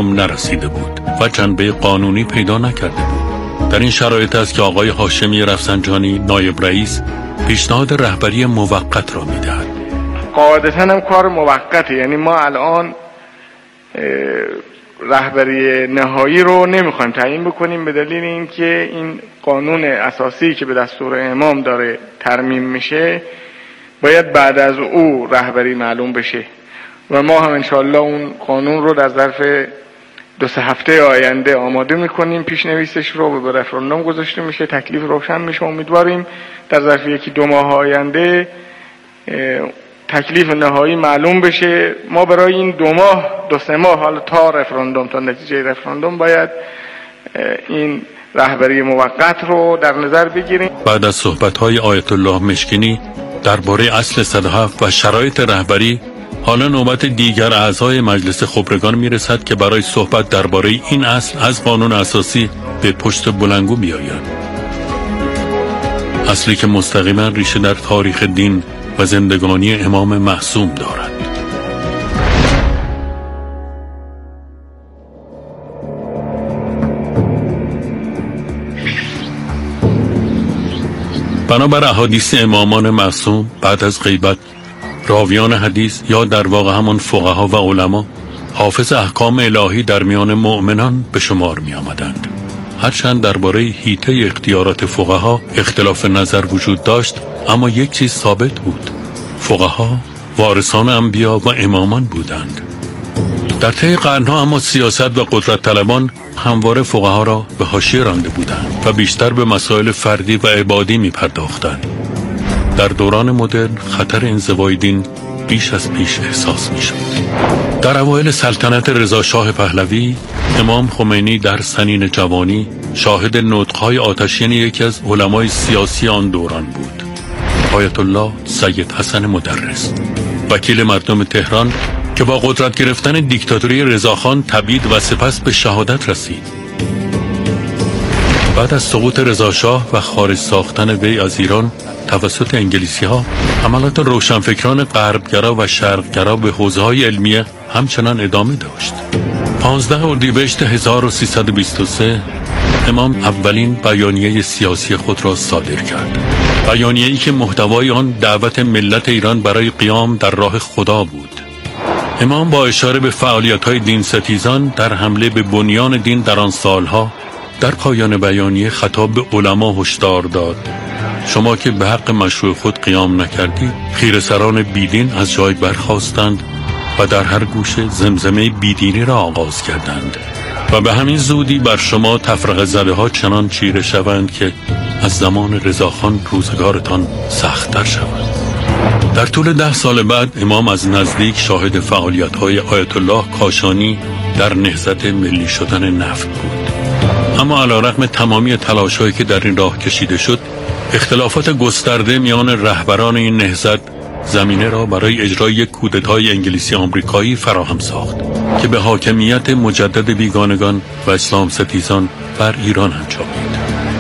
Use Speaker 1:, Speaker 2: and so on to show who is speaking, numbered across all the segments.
Speaker 1: نرسیده بود و جنبه قانونی پیدا نکرده بود. در این شرایط است که آقای هاشمی رفسنجانی نایب رئیس پیشنهاد رهبری موقت را می‌دهد.
Speaker 2: قاعدتاً هم کار موقته، یعنی ما الان رهبری نهایی رو نمیخوایم تعیین بکنیم به دلیل اینکه این قانون اساسی که به دستور امام داره ترمیم میشه باید بعد از او رهبری معلوم بشه و ما هم انشاءالله اون قانون رو در ظرف 2-3 هفته آینده آماده میکنیم، پیشنویسش رو به رفراندوم گذاشته میشه، تکلیف روشن میشه. امیدواریم در ظرف 1-2 ماه آینده تکلیف نهایی معلوم بشه. ما برای این 2-3 ماه حالا تا رفراندوم، تا نتیجه رفراندوم باید این رهبری موقت رو در نظر بگیریم.
Speaker 1: بعد از صحبت‌های آیت الله مشکینی درباره اصل 107 و شرایط رهبری، حالا نوبت دیگر اعضای مجلس خبرگان میرسد که برای صحبت درباره این اصل از قانون اساسی به پشت بلندگو بیایند. اصلی که مستقیما ریشه در تاریخ دین و زندگانی امام معصوم دارد. بنابر احادیث امامان معصوم بعد از غیبت راویان حدیث یا در واقع همان فقها و علما حافظ احکام الهی در میان مؤمنان به شمار می آمدند. هرچند درباره حیطه اختیارات فقها اختلاف نظر وجود داشت، اما یک چیز ثابت بود: فقها وارثان انبیا و امامان بودند. در طی قرنها اما سیاست و قدرت طلبان همواره فقها را به حاشیه رانده بودند و بیشتر به مسائل فردی و عبادی می پرداختند. در دوران مدرن خطر انزوای دین بیش از پیش احساس می شد. در اوایل سلطنت رضا شاه پهلوی، امام خمینی در سنین جوانی شاهد نطق‌های آتشین یکی از علمای سیاسی آن دوران بود، آیت الله سید حسن مدرس، وکیل مردم تهران که با قدرت گرفتن دیکتاتوری رضاخان تبعید و سپس به شهادت رسید. بعد از سقوط رضا شاه و خارج ساختن وی از ایران توسط انگلیسی‌ها، حملات روشنفکران غربگرا و شرقگرا به حوزه‌های علمیه همچنان ادامه داشت. 15 اردیبهشت 1323 امام اولین بیانیه سیاسی خود را صادر کرد. بیانیه‌ای که محتوای آن دعوت ملت ایران برای قیام در راه خدا بود. امام با اشاره به فعالیت‌های دین ستیزان در حمله به بنیان دین در آن سالها، در پایان بیانیه خطاب به علما هشدار داد: شما که به حق مشروع خود قیام نکردید، خیره‌سران بیدین از جای برخاستند و در هر گوشه زمزمه بیدینی را آغاز کردند و به همین زودی بر شما تفرقه زده ها چنان چیره شوند که از زمان رضاخان روزگارتان سخت‌تر شود. در طول 10 سال بعد امام از نزدیک شاهد فعالیت‌های آیت الله کاشانی در نهضت ملی شدن نفت بود. اما علیرغم تمامی تلاش‌هایی که در این راه کشیده شد، اختلافات گسترده میان رهبران این نهضت زمینه را برای اجرای یک کودتای انگلیسی آمریکایی فراهم ساخت که به حاکمیت مجدد بیگانگان و اسلام ستیزان بر ایران انجامید.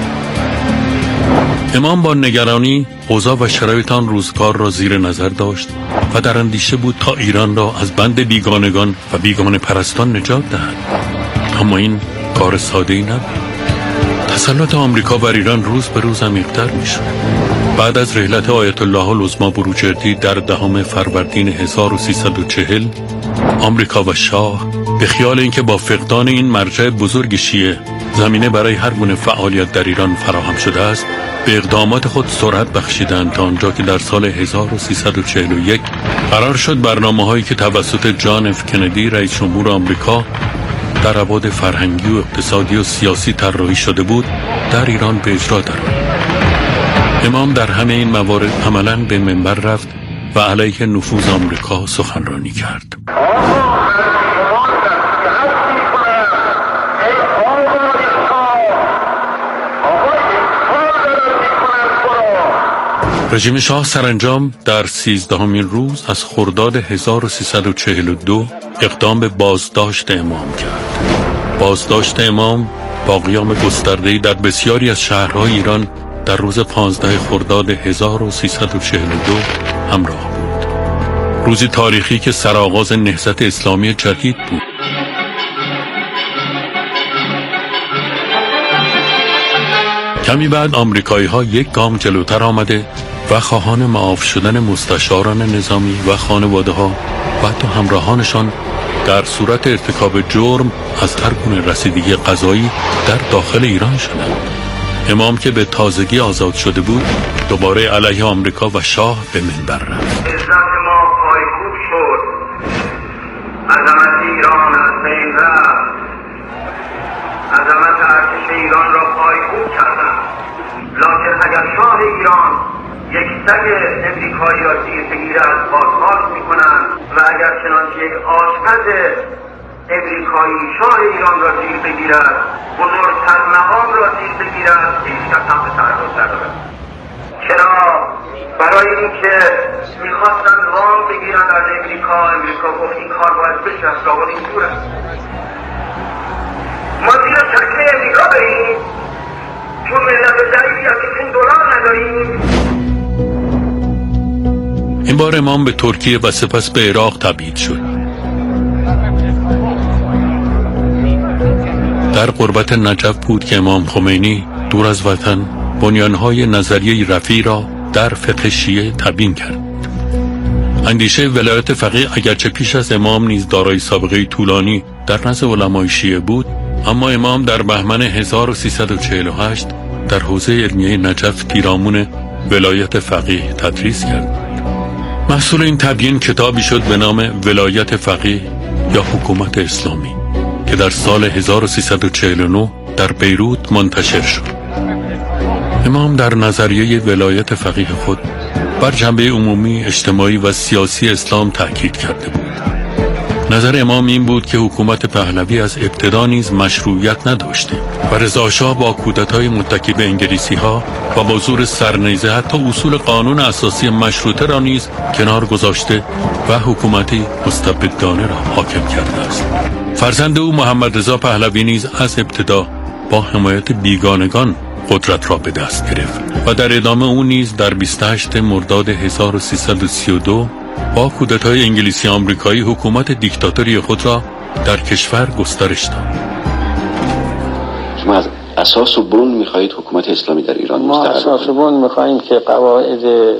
Speaker 1: امام با نگرانی اوضاع و شرایط آن روزگار را زیر نظر داشت و در اندیشه بود تا ایران را از بند بیگانگان و بیگانه پرستان نجات دهد. اما این کار ساده‌ای نبود. تسلط آمریکا بر ایران روز به روز عمیق‌تر می‌شد. بعد از رحلت آیت الله العظمی بروجردی در 10 فروردین 1340 آمریکا و شاه به خیال اینکه با فقدان این مرجع بزرگ شیعه زمینه برای هر گونه فعالیت در ایران فراهم شده است، به اقدامات خود سرعت بخشیدند تا آنجا که در سال 1341 قرار شد برنامه‌هایی که توسط جان اف کندی رئیس جمهور آمریکا در ابعاد فرهنگی و اقتصادی و سیاسی طراحی شده بود در ایران به اجرا درآمد. امام در همه این موارد عملاً به منبر رفت و علیه نفوذ آمریکا سخنرانی کرد. رژیم شاه سرانجام در 13مین روز از خرداد 1342 اقدام به بازداشت امام کرد. بازداشت امام با قیام گسترده‌ای در بسیاری از شهرهای ایران در روز 15 خرداد 1342 همراه بود. روزی تاریخی که سرآغاز نهضت اسلامی جدید بود. کمی بعد آمریکایی‌ها یک گام جلوتر آمده و خواهان معاف شدن مستشاران نظامی و خانواده‌ها و حتی همراهانشان در صورت ارتکاب جرم از هر گونه رسیدگی قضایی در داخل ایران شدند. امام که به تازگی آزاد شده بود دوباره علیه آمریکا و شاه به منبر رفت.
Speaker 3: عزت ما پایکوب شد، عظمت ایران از بین رفت، عظمت ارتش ایران را پایکوب کردند. لکن اگر شاه ایران یک سگ امریکایی را زیر بگیرد بازخواست میکنند و اگر چنانچه یک آشپز امریکایی شاه ایران را زیر بگیرد، بزرگتر مقام را زیر بگیرد، هیچکس هم به تعرض ندارد. چرا؟ برای اینکه میخواستن وام بگیرن از امریکا گفت این کار باید بشه، از قابل این دور است. ما زیر چشمه امریکا بریم چون ملت ضعیفی هستیم، چون دلار نداریم.
Speaker 1: این بار امام به ترکیه و سپس به عراق تبعید شد. در قربت نجف بود که امام خمینی دور از وطن بنیانهای نظریه رفیع را در فقه شیعه تبیین کرد. اندیشه ولایت فقیه اگرچه پیش از امام نیز دارای سابقه طولانی در نزد علمای شیعه بود، اما امام در بهمن 1348 در حوزه علمیه نجف پیرامون ولایت فقیه تدریس کرد. محصول این تبیین کتابی شد به نام ولایت فقیه یا حکومت اسلامی که در سال 1349 در بیروت منتشر شد. امام در نظریه ولایت فقیه خود بر جنبه عمومی، اجتماعی و سیاسی اسلام تأکید کرده بود. نظر امام این بود که حکومت پهلوی از ابتدا نیز مشروعیت نداشته و رضا شاه با کودتای متکی به انگلیسی‌ها و با زور سرنیزه حتی اصول قانون اساسی مشروطه را نیز کنار گذاشته و حکومتی مستبدانه را حاکم کرده است. فرزند او محمد رضا پهلوی نیز از ابتدا با حمایت بیگانگان قدرت را به دست گرفت و در ادامه او نیز در 28 مرداد 1332 با کودتای انگلیسی آمریکایی حکومت دیکتاتوری خود را در کشور گسترش داد.
Speaker 4: شما از اساس و بن می‌خواهید حکومت اسلامی در ایران
Speaker 5: ما اساس و بن می‌خواهیم که قواعد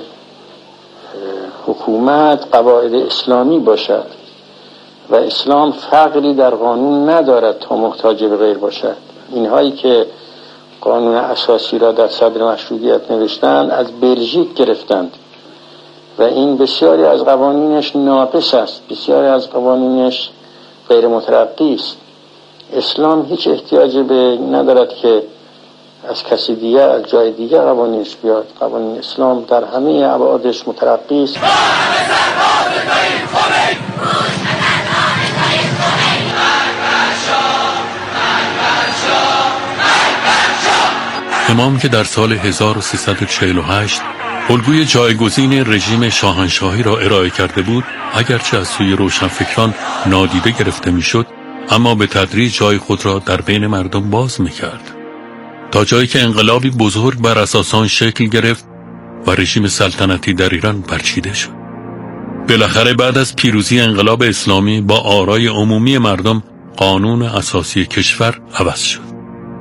Speaker 5: حکومت قواعد اسلامی باشد و اسلام فقری در قانون ندارد تا محتاج به غیر باشد. اینهایی که قانون اساسی را در صدر مشروطیت نوشتند از بلژیک گرفتند و این بسیاری از قوانینش ناقص است، بسیاری از قوانینش غیر مترقی است. اسلام هیچ احتیاجی به ندارد که از کسی دیگر، از جای دیگر قوانینش بیاد. قوانین اسلام در همه ابعادش مترقی است.
Speaker 1: امام که در سال 1348 الگوی جایگزین رژیم شاهنشاهی را ارائه کرده بود، اگرچه از سوی روشنفکران نادیده گرفته میشد، اما به تدریج جای خود را در بین مردم باز میکرد تا جایی که انقلابی بزرگ بر اساس آن شکل گرفت و رژیم سلطنتی در ایران برچیده شد. بالاخره بعد از پیروزی انقلاب اسلامی با آرای عمومی مردم قانون اساسی کشور عوض شد.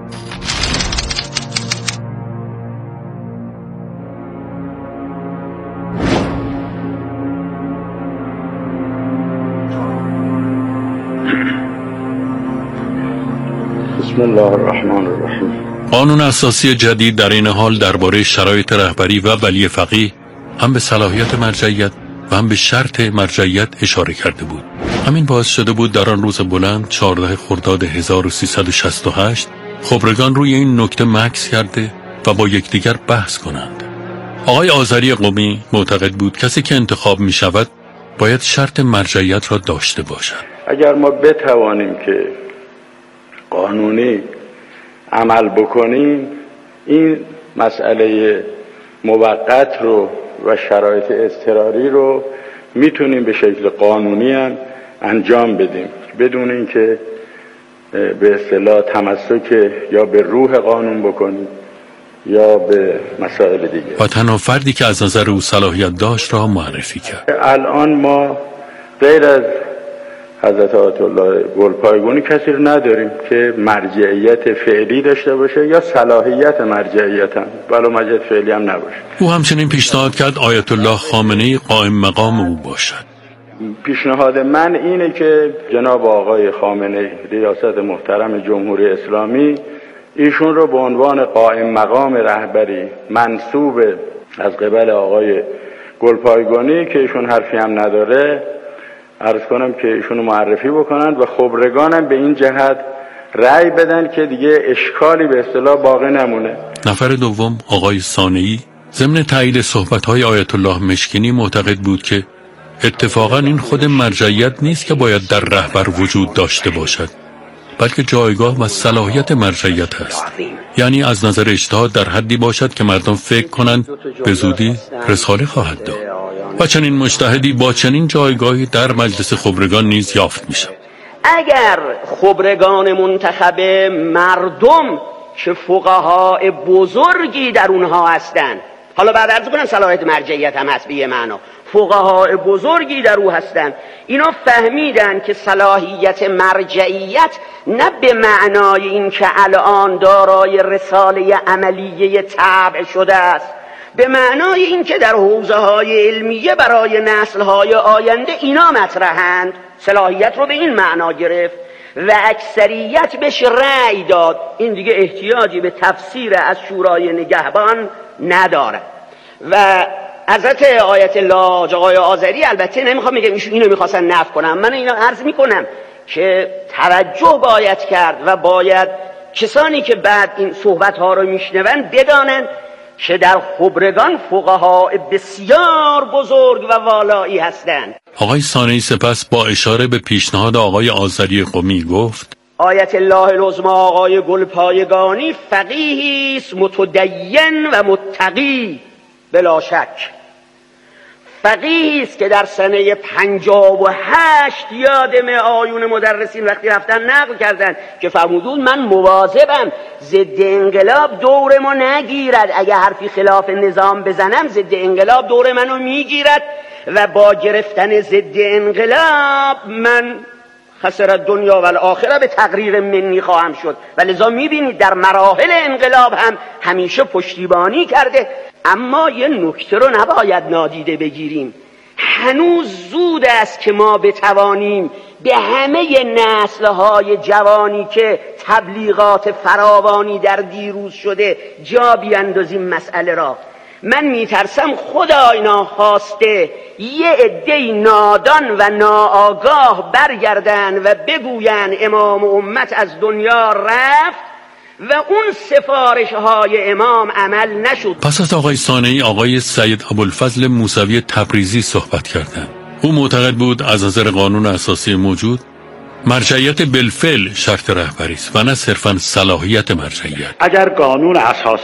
Speaker 5: بسم الله الرحمن الرحیم.
Speaker 1: قانون اساسی جدید در این حال درباره شرایط رهبری و ولی فقیه هم به صلاحیت مرجعیت و هم به شرط مرجعیت اشاره کرده بود. همین باعث شده بود در آن روز بلند 14 خرداد 1368 خبرگان روی این نکته مکث کرده و با یکدیگر بحث کنند. آقای آذری قمی معتقد بود کسی که انتخاب می شود باید شرط مرجعیت را داشته باشد.
Speaker 6: اگر ما بتوانیم که قانونی عمل بکنیم، این مسئله موقت رو و شرایط اضطراری رو میتونیم به شکل قانونی هم انجام بدیم بدون اینکه به اصطلاح تمسک یا به روح قانون بکنیم یا به مسائل دیگه.
Speaker 1: و تنها فردی که از نظر او صلاحیت داشت را معرفی کرد.
Speaker 6: الان ما غیر از حضرت آیت الله گلپایگانی کسی رو نداریم که مرجعیت فعلی داشته باشه یا صلاحیت مرجعیت هم ولو مجد فعلی هم نباشه.
Speaker 1: او همچنین پیشنهاد کرد آیت الله خامنه‌ای قائم مقام او باشد.
Speaker 6: پیشنهاد من اینه که جناب آقای خامنه‌ای ریاست محترم جمهوری اسلامی ایشون رو به عنوان قائم مقام رهبری منصوب از قبل آقای گلپایگانی که ایشون حرفی هم نداره عرض کنم که ایشونو معرفی بکنند و خبرگانم به این جهت رأی بدن که دیگه اشکالی به اصطلاح باقی نمونه.
Speaker 1: نفر دوم آقای ثانیی ضمن تایید صحبت‌های آیت الله مشکینی معتقد بود که اتفاقا این خود مرجعیت نیست که باید در رهبر وجود داشته باشد، بلکه جایگاه و صلاحیت مرجعیت است. یعنی از نظر اجتهاد در حدی باشد که مردم فکر کنند به زودی رساله خواهد داد و چنین مجتهدی با چنین جایگاهی در مجلس خبرگان نیز یافت میشه.
Speaker 7: اگر خبرگان منتخب مردم که فقهای بزرگی در اونها هستند، حالا بعد عرض کنم صلاحیت مرجعیت هم هست به یه معنا، فقهای بزرگی در او هستند، اینا فهمیدن که صلاحیت مرجعیت نه به معنای این که الان دارای رساله عملیه طبع شده است، به معنای این که در حوزه‌های علمیه برای نسل‌های آینده اینا مطرحند. صلاحیت رو به این معنا گرفت و اکثریت بهش رأی داد. این دیگه احتیاجی به تفسیر از شورای نگهبان نداره. و حضرت آیت الله آقای آذری البته نمیخوام بگم اینو میخواستن نفی کنم، من اینو عرض میکنم که توجه باید کرد و باید کسانی که بعد این صحبت ها رو میشنون بدانند که در خبرگان فقها بسیار بزرگ و والایی هستند.
Speaker 1: آقای ثانیی سپس با اشاره به پیشنهاد آقای آذری قمی گفت
Speaker 7: آیت الله العظمی آقای گلپایگانی فقیهی است متدین و متقی، بلا شک فقیهی است که در سنه 58 یادم آیون مدرسین وقتی رفتن نقل کردن که فرمودون من مواظبم ضد انقلاب دور ما نگیرد، اگه حرفی خلاف نظام بزنم ضد انقلاب دور منو میگیرد و با گرفتن ضد انقلاب من خسر دنیا و الاخره به تقریر منی خواهم شد. و لذا میبینید در مراحل انقلاب هم همیشه پشتیبانی کرده. اما یه نکته رو نباید نادیده بگیریم، هنوز زود است که ما بتوانیم به همه نسل‌های جوانی که تبلیغات فراوانی در دیروز شده جا بیاندازیم مسئله را. من میترسم خدای ناخواسته یه عده نادان و ناآگاه برگردن و بگوین امام امت از دنیا رفت و اون سفارش های امام عمل نشد.
Speaker 1: پس از آقای ثانیی آقای سید ابوالفضل موسوی تبریزی صحبت کردند. او معتقد بود از نظر قانون اساسی موجود مرجعیت بالفعل شرط رهبری است و نه صرفاً صلاحیت مرجعیت.
Speaker 8: اگر قانون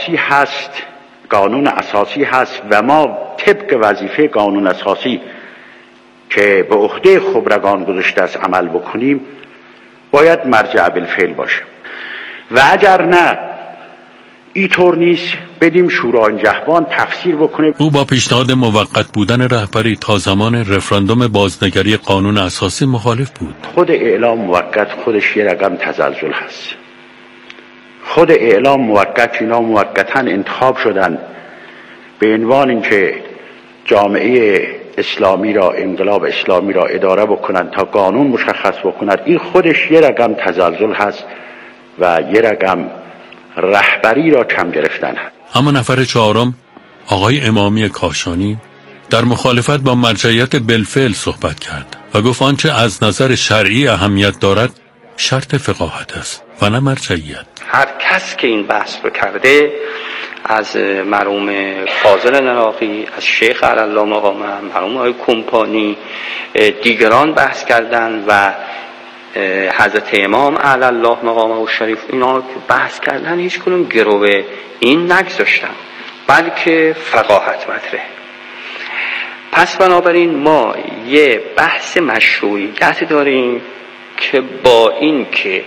Speaker 8: اساسی هست و ما طبق وظیفه قانون اساسی که به عهده خبرگان گذاشته است عمل بکنیم، باید مرجع بالفعل باشه. و اگر نه اینطور نیست بدیم شورای نگهبان تفسیر بکنه.
Speaker 1: او با پیشنهاد موقت بودن رهبری تا زمان رفراندوم بازنگری قانون اساسی مخالف بود.
Speaker 8: خود اعلام موقت خودش یه رقم تزلزل هست. خود اعلام موقت، اینا موقتا انتخاب شدن به عنوان اینکه جامعه اسلامی را، انقلاب اسلامی را اداره بکنن تا قانون مشخص بکنن. این خودش یه رقم تزلزل هست و یه رقم رهبری را کم گرفتن هست.
Speaker 1: اما نفر چهارم آقای امامی کاشانی در مخالفت با مرجعیت بالفعل صحبت کرد و گفت آنچه از نظر شرعی اهمیت دارد شرط فقاهت است و نه مرجعیت.
Speaker 9: هر کس که این بحث رو کرده، از مرحوم فاضل نراقی، از شیخ علی‌الله مقامه، مرحوم آقای کمپانی، دیگران بحث کردن و حضرت امام علی‌الله مقامه و شریف، اینا بحث کردن هیچ کنون گروه این نگذاشتن، بلکه فقاهت مطرح. پس بنابراین ما یه بحث مشروعیت داریم که با این که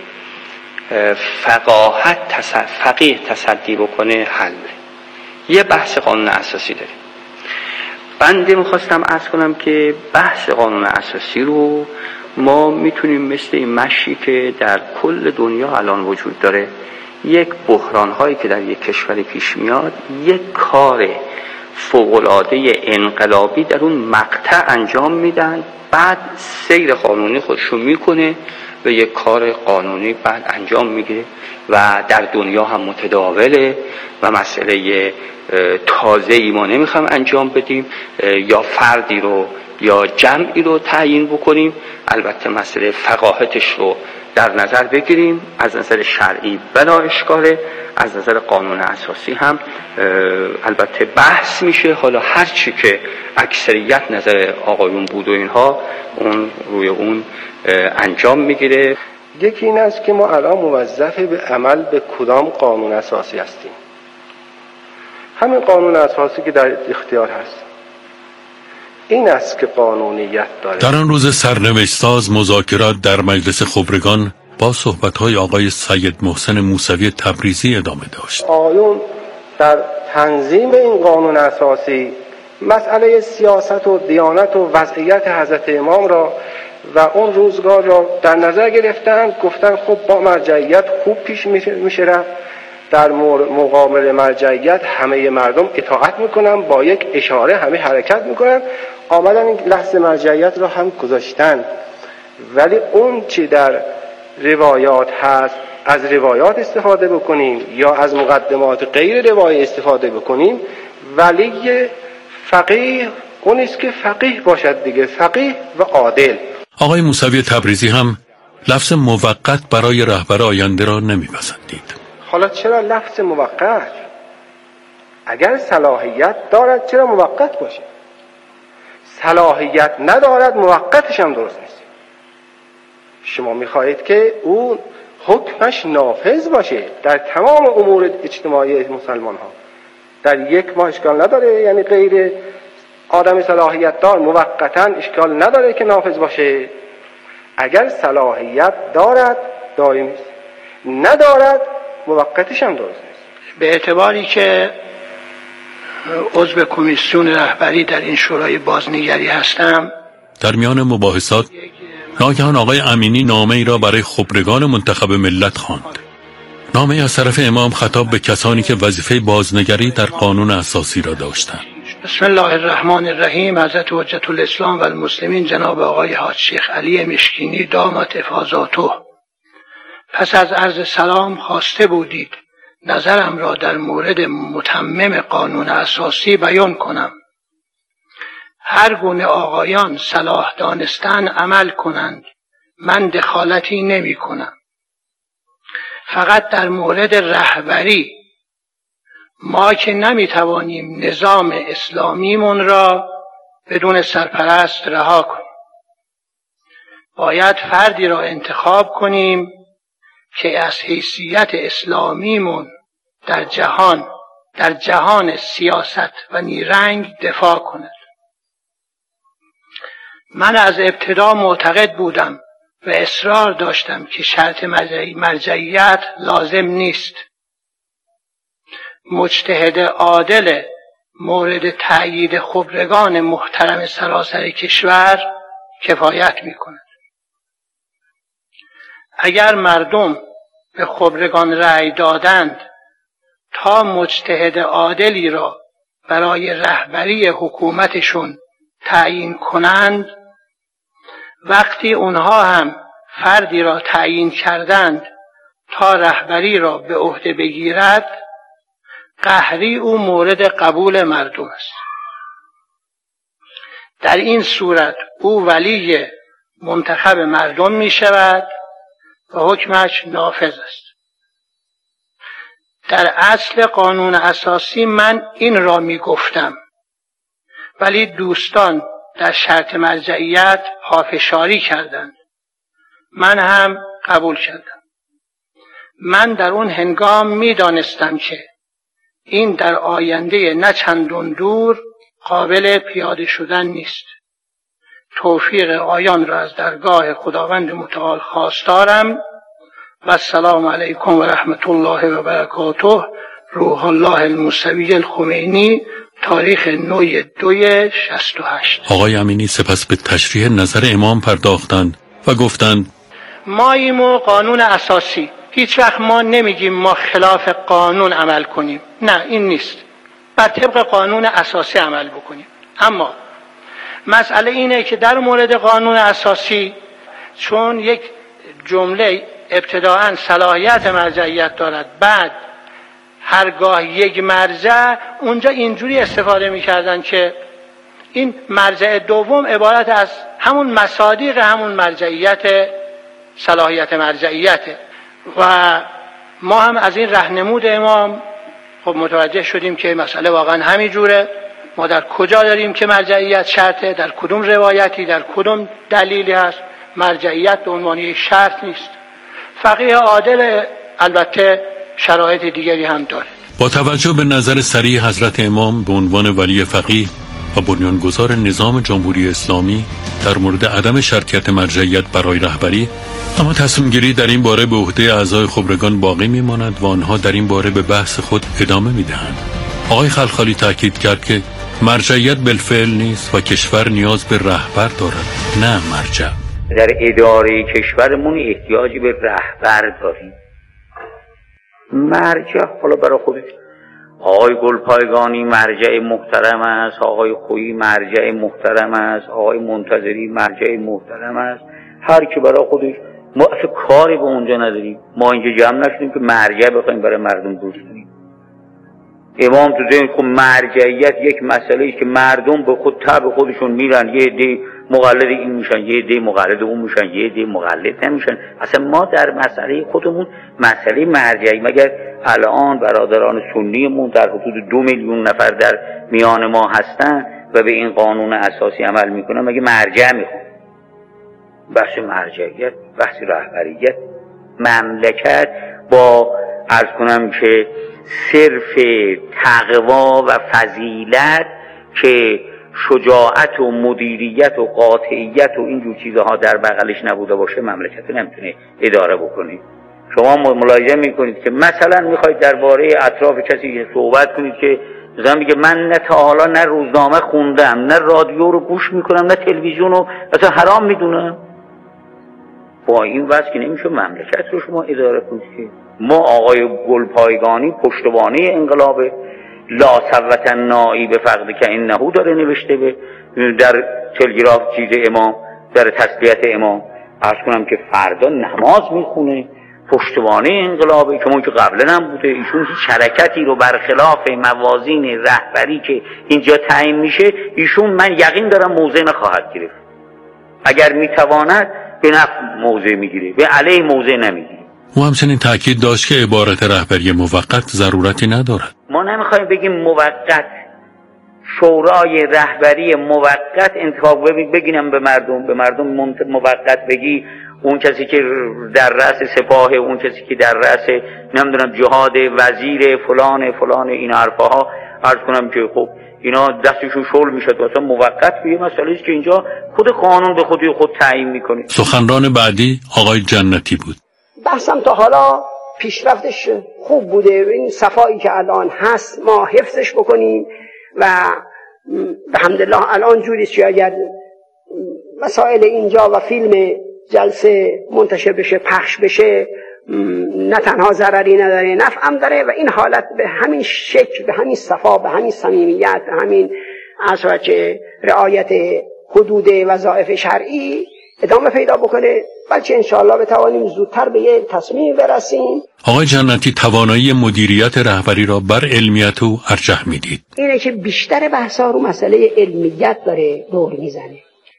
Speaker 9: فقیه تصدی بکنه حل. یه بحث قانون اساسی داریم. بنده میخواستم عرض کنم که بحث قانون اساسی رو ما میتونیم مثل این مشی که در کل دنیا الان وجود داره، یک بحران هایی که در یک کشور پیش میاد، یک کار فوق‌العاده انقلابی در اون مقطع انجام میدن، بعد سیر قانونی خودشو میکنه و یک کار قانونی بعد انجام میگیره و در دنیا هم متداوله و مسئله تازه ای ما نمیخوام انجام بدیم یا فردی رو یا جمعی رو تعیین بکنیم، البته مسئله فقاهتش رو در نظر بگیریم، از نظر شرعی بلا اشکاله، از نظر قانون اساسی هم البته بحث میشه. حالا هرچی که اکثریت نظر آقایون بود و اینها اون روی اون انجام میگیره.
Speaker 10: یکی این است که ما الان موظف به عمل به کدام قانون اساسی هستیم. همین قانون اساسی که در اختیار هست این است که قانونیت داره.
Speaker 1: در آن روز سرنوشت‌ساز مذاکرات در مجلس خبرگان با صحبت‌های آقای سید محسن موسوی تبریزی ادامه داشت.
Speaker 10: آقایون در تنظیم این قانون اساسی مسئله سیاست و دیانت و وضعیت حضرت امام را و اون روزگار را در نظر گرفتن، گفتن خب با مرجعیت خوب پیش میشه رفت، در مقابل مرجعیت همه مردم اطاعت میکنن، با یک اشاره همه حرکت میکنن. آمدن این لحظه مرجعیت را هم گذاشتن، ولی اون چی در روایات هست از روایات استفاده بکنیم یا از مقدمات غیر روایی استفاده بکنیم. ولی فقیه اون است که فقیه باشد دیگه، فقیه و عادل.
Speaker 1: آقای موسوی تبریزی هم لفظ موقت برای رهبر آینده را نمیپسندید.
Speaker 10: حالا چرا لفظ موقت؟ اگر صلاحیت دارد چرا موقت باشه؟ صلاحیت ندارد موقتش هم درست نیست. شما میخواهید که اون حکمش نافذ باشه در تمام امور اجتماعی مسلمان ها. در یک ما اشکال نداره، یعنی غیر آدم صلاحیت دار موقتا اشکال نداره که نافذ باشه. اگر صلاحیت دارد دائمی است، ندارد موقتش هم درست نیست.
Speaker 5: به اعتباری که عضو کمیسیون رهبری در این شورای بازنگری هستم،
Speaker 1: در میان مباحثات ناگهان آقای امینی نامه ای را برای خبرگان منتخب ملت خواند. نامه از طرف امام خطاب به کسانی که وظیفه بازنگری در قانون اساسی را داشتند.
Speaker 5: بسم الله الرحمن الرحیم. حضرت حجت الاسلام و المسلمین جناب آقای حاج شیخ علی مشکینی دامت افاضاته، پس از عرض سلام خواسته بودید نظرم را در مورد متمم قانون اساسی بیان کنم. هر گونه آقایان صلاح دانستن عمل کنند، من دخالتی نمی کنم. فقط در مورد رهبری ما که نمی توانیم نظام اسلامیمون را بدون سرپرست رها کنیم، باید فردی را انتخاب کنیم که از حیثیت اسلامیمون در جهان سیاست و نیرنگ دفاع کند. من از ابتدا معتقد بودم و اصرار داشتم که شرط مرجعیت لازم نیست. مجتهد عادل مورد تأیید خبرگان محترم سراسر کشور کفایت می کند. اگر مردم به خبرگان رأی دادند تا مجتهد عادلی را برای رهبری حکومتشون تعیین کنند، وقتی اونها هم فردی را تعیین کردند تا رهبری را به عهده بگیرد، قهری او مورد قبول مردم است. در این صورت او ولی منتخب مردم می شود و حکمش نافذ است. در اصل قانون اساسی من این را می گفتم، ولی دوستان در شرط مرجعیت پافشاری کردند. من هم قبول کردم. من در اون هنگام می دانستم که این در آینده نه چندان دور قابل پیاده شدن نیست. توفیق آیان را از درگاه خداوند متعال خواستارم و السلام علیکم و رحمت الله و برکاته. روح الله الموسوی الخمینی، تاریخ 9/2/68.
Speaker 1: آقای امینی سپس به تشریح نظر امام پرداختند و گفتند
Speaker 5: ماییم و قانون اساسی. هیچ وقت ما نمیگیم ما خلاف قانون عمل کنیم، نه این نیست، بر طبق قانون اساسی عمل بکنیم. اما مسئله اینه که در مورد قانون اساسی چون یک جمله ابتداءً صلاحیت مرجعیت دارد، بعد هرگاه یک مرجع، اونجا اینجوری استفاده میکردن که این مرجع دوم عبارت از همون مصادیق همون مرجعیت، صلاحیت مرجعیته. و ما هم از این راهنمود امام خب متوجه شدیم که مسئله واقعا همین جوره. ما در کجا داریم که مرجعیت شرطه، در کدوم روایتی، در کدوم دلیلی هست مرجعیت به عنوان یک شرط نیست. فقیه عادل البته شرایط دیگری هم داره.
Speaker 1: با توجه به نظر صریح حضرت امام به عنوان ولی فقیه و بنیانگذار نظام جمهوری اسلامی در مورد عدم شرطیت مرجعیت برای رهبری، اما تصمیم گیری در این باره به عهده اعضای خبرگان باقی میماند و آنها در این باره به بحث خود ادامه میدهند. آقای خلخالی تاکید کرد که مرجعیت بالفعل نیست و کشور نیاز به رهبر دارد، نه مرجع.
Speaker 8: در اداره کشورمون احتیاجی به رهبر داریم. مرجع حالا برای خودش، آقای گلپایگانی مرجع محترم است، آقای خویی مرجع محترم است، آقای منتظری مرجع محترم است، هر کی برای خودش. ما اصلا کاری به اونجا نداریم. ما اینجا جمع نشدیم که مرجع بخوایم برای مردم درست کنیم. امام تو ذهن خود مرجعیت یک مسئله است که مردم به خود تبع خودشون میرن، یه عده مقلد این میشن، یه عده مقلد اون میشن، یه عده مقلد نمیشن. اصلا ما در مسئله خودمون مسئله مرجعی، مگر الان برادران سنیمون در حدود 2 میلیون نفر در میان ما هستن و به این قانون اساسی عمل میکنن، مگه مرجع میخوان؟ بحث مرجعیت، بحث رهبریت، مملکت با عرض کنم که صرف تقوا و فضیلت که شجاعت و مدیریت و قاطعیت و اینجور چیزها در بغلش نبوده باشه مملکت نمیتونه اداره بکنید. شما ملاحظه میکنید که مثلا میخواید درباره اطراف کسی صحبت کنید که مثلا میگه من نه تا حالا نه روزنامه خوندم، نه رادیو رو گوش میکنم، نه تلویزیون رو اصلا حرام میدونم. با این وضع که نمیشه مملکت رو شما اداره کنید. ما آقای گلپایگانی پشتوانه انقلاب لا ثبت النائی به فقد که انه داره نوشته به در تلگراف چیز امام، در تسلیت امام. عرض کنم که فردا نماز میخونه، پشتوانه انقلابه که ما که قبلا هم بوده. ایشون هیچ حرکتی رو برخلاف موازین رهبری که اینجا تعیین میشه، ایشون من یقین دارم موضع نخواهد گرفت. اگر میتواند به نفع موضع میگیره، به علیه موضع نمیگیره.
Speaker 1: او همچنین تاکید داشت که عبارت رهبری موقت ضرورتی ندارد.
Speaker 8: ما نمیخوایم بگیم موقت، شورای رهبری موقت انتخاب بگیم به مردم موقت بگی اون کسی که در رأس سپاه، اون کسی که در رأس نمیدونم جهاد، وزیر فلان این حرفاها، عرض کنم که خب اینا دستشون شل میشه. اصلا موقت به مسئله است که اینجا خود قانون به خود تعیین میکنه.
Speaker 1: سخنران بعدی آقای جنتی بود.
Speaker 7: بحثم تا حالا پیشرفتش خوب بوده. این صفایی که الان هست ما حفظش بکنیم و به حمدالله الان جوریست که اگر مسائل اینجا و فیلم جلسه منتشر بشه، پخش بشه، نه تنها ضرری نداره نفع هم داره و این حالت به همین شکل، به همین صفا، به همین صمیمیت، به همین که رعایت حدود وظایف شرعی ادامه پیدا بکنه، بلکه انشاءالله بتوانیم زودتر به یه تصمیم برسیم.
Speaker 1: آقای جنتی توانایی مدیریت رهبری را بر علمیت او ارجح میدید.
Speaker 7: اینه که بیشتر بحثا رو مسئله علمیت داره دور میزنه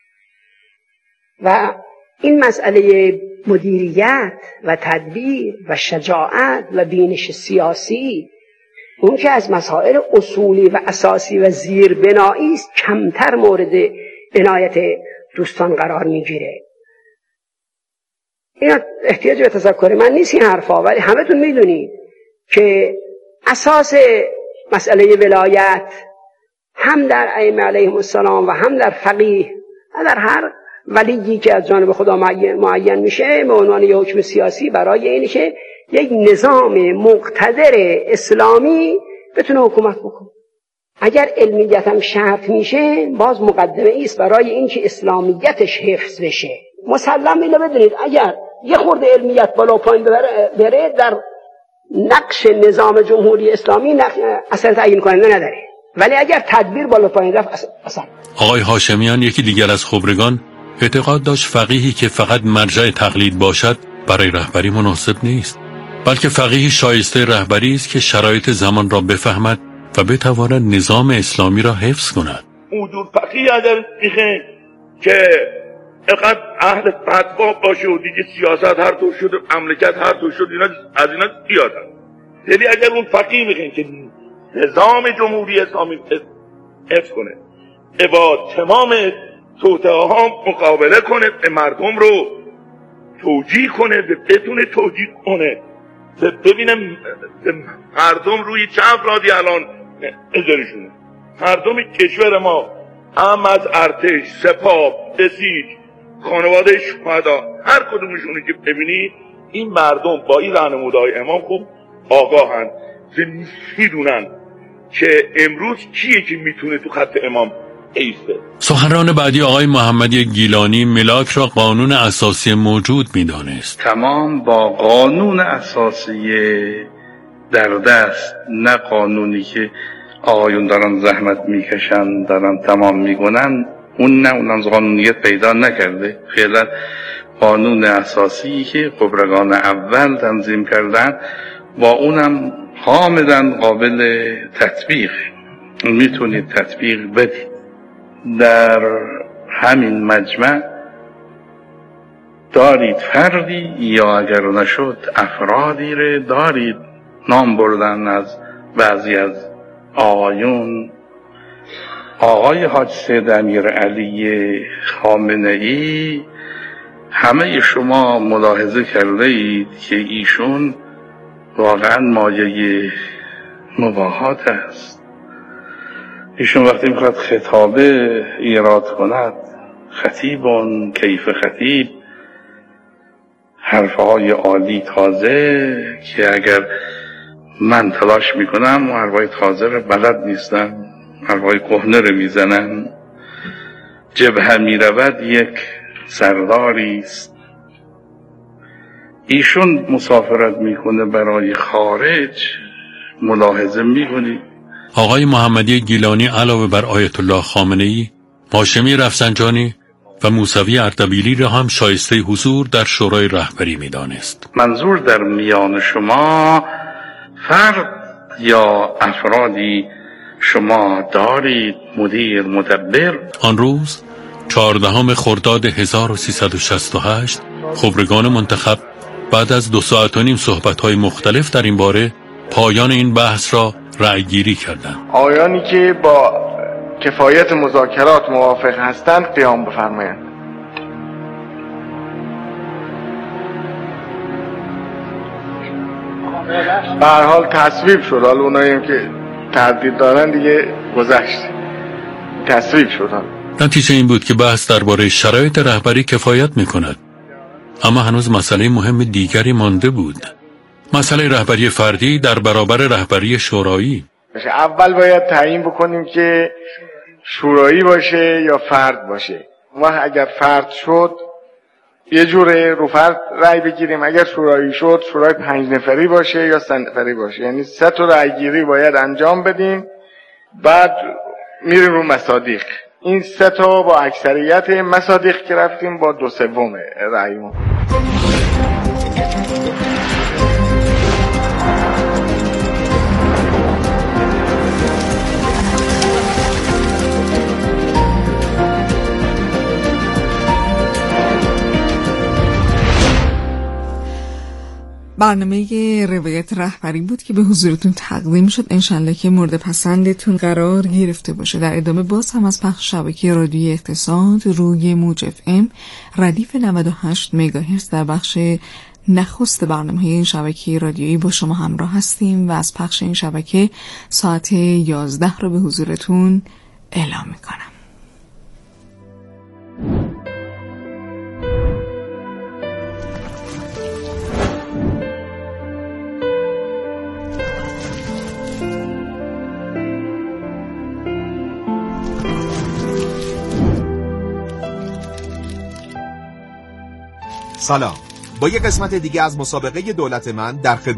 Speaker 7: و این مسئله مدیریت و تدبیر و شجاعت و بینش سیاسی، اون که از مسائل اصولی و اساسی و زیربنایی است، کمتر مورد عنایت دوستان قرار میگیره. اینا احتیاج به تذکر من نیست این حرفا، ولی همتون میدونید که اساس مسئله ولایت هم در ائمه علیهم السلام و هم در فقیه و در هر ولیی که از جانب خدا معین میشه به عنوان یک حکم سیاسی برای اینه که یک نظام مقتدر اسلامی بتونه حکومت بکنه. اگر علمیت هم شرط میشه باز مقدمه ایست برای اینکه اسلامیتش حفظ بشه. مسلم اینو بدونید اگر یه خورده علمیت بالا پایین بره در نقش نظام جمهوری اسلامی اثر تعیین کننده نداره، ولی اگر تدبیر بالا پایین رفت اصلا.
Speaker 1: آقای هاشمیان یکی دیگر از خبرگان اعتقاد داشت فقیهی که فقط مرجع تقلید باشد برای رهبری مناسب نیست، بلکه فقیهی شایسته رهبری است که شرایط زمان را بفهمد و بتواند نظام اسلامی را حفظ کند.
Speaker 11: حضور فقیه اگر میخه که اقد اهل فتوا باشه و دیگه سیاست هر طور شده، مملکت هر طور شده، اینا از اینا زیادن. یعنی اگر اون فقیه میخه که نظام جمهوری اسلامی حفظ کنه، با تمام توطئه ها مقابله کنه، مردم رو توجیه کنه، بتونه توجیه کنه، ببینم مردم روی چه افرادی الان نظرشونه. مردم کشور ما هم از ارتش، سپاه، بسیج، خانواده شهدا، هر کدومشونه که ببینی این مردم با این راهنمودهای امام خوب آگاهن، میدونن که امروز کیه که میتونه تو خط امام ایسته.
Speaker 1: سخنران بعدی آقای محمدی گیلانی ملاک را قانون اساسی موجود میدانست.
Speaker 12: تمام با قانون اساسی در دست، نه قانونی که آقایون دارن زحمت میکشن دارن تمام میکنن، اونم قانونیت پیدا نکرده. فعلا قانون اساسی که خبرگان اول تنظیم کردن با اونم کاملا قابل تطبیق، میتونید تطبیق بدید. در همین مجمع دارید فردی یا اگر نشد افرادی رو دارید نام بردن از بعضی از آقایون. آقای حاج سید امیرعلی خامنه‌ای، همه شما ملاحظه کرده اید که ایشون واقعا مایه مباهات است. ایشون وقتی میخواد خطابه ایراد کند، خطیبون کیف خطیب، حرفهای عالی تازه که اگر من تلاش میکنم و حرفهای تازه رو بلد نیستم، حرفهای کهنه رو میزنم. جبهه میرود یک سرداری است، ایشون مسافرت میکنه برای خارج، ملاحظه میکنید.
Speaker 1: آقای محمدی گیلانی علاوه بر آیت الله خامنه‌ای، هاشمی رفسنجانی و موسوی اردبیلی را هم شایسته حضور در شورای رهبری میدانست.
Speaker 12: منظور در میان شما فرد یا افرادی شما دارید مدیر مدبر.
Speaker 1: آن روز 14 خرداد 1368 خبرگان منتخب بعد از 2 ساعت و نیم صحبت‌های مختلف در این باره پایان این بحث را رأی‌گیری کردند.
Speaker 2: آیانی که با کفایت مذاکرات موافق هستند قیام بفرمایند. به هر حال تصویب شد. حالا اونایی که تردید دارن دیگه گذشت، تصویب شد.
Speaker 1: نتیجه این بود که بحث درباره شرایط رهبری کفایت می‌کند، اما هنوز مسئله مهم دیگری مانده بود. مسئله رهبری فردی در برابر رهبری شورایی.
Speaker 2: اول باید تعیین بکنیم که شورایی باشه یا فرد باشه. ما اگر فرد شد یه جوره رو فرد رأی بگیریم، اگر شورایی شد شورای 5 نفری باشه یا 3 نفری باشه. یعنی 3 تا رأی گیری باید انجام بدیم، بعد میریم رو مصادیق. این 3 تا با اکثریت، مصادیق که رفتیم با 2/3 رأیمون.
Speaker 13: برنامه روایت رهبری بود که به حضورتون تقدیم شد. انشالله که مورد پسندتون قرار گرفته باشه. در ادامه باز هم از پخش شبکه رادیویی اقتصاد روی موج FM ردیف 98 مگاهرتز در بخش نخست برنامه این شبکه رادیویی با شما همراه هستیم و از پخش این شبکه ساعت 11 رو به حضورتون اعلام میکنم.
Speaker 14: سلام، با یک قسمت دیگه از مسابقه دولت من در خدمت